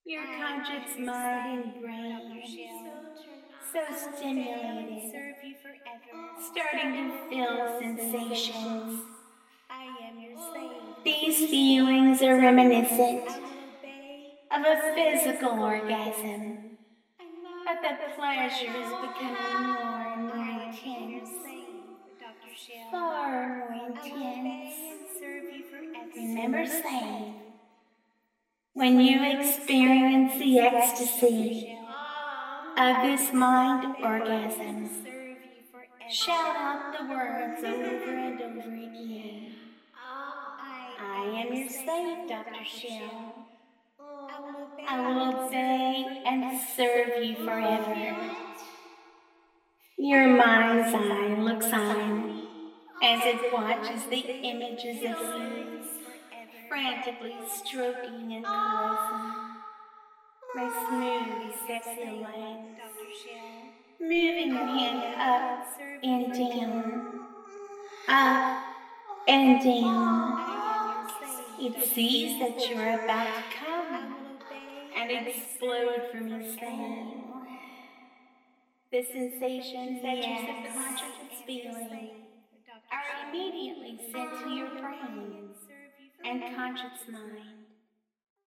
Your conscious mind and brain, so stimulated, starting to feel sensations. These feelings are reminiscent of a physical orgasm, but the pleasure is becoming more and more intense, far more intense. Remember saying, when you experience the ecstasy of this mind orgasm, shout out the words over and over again. I am your slave, Dr. Shell. I will obey and serve you forever. Your mind's eye looks on as it watches the images of you frantically stroking and caressing my smooth, sexy leg, moving your hand up and down, up and down. It sees that you're about to come and explode from your spine. The sensations that your subconscious is feeling are immediately sent to your brain and conscious mind.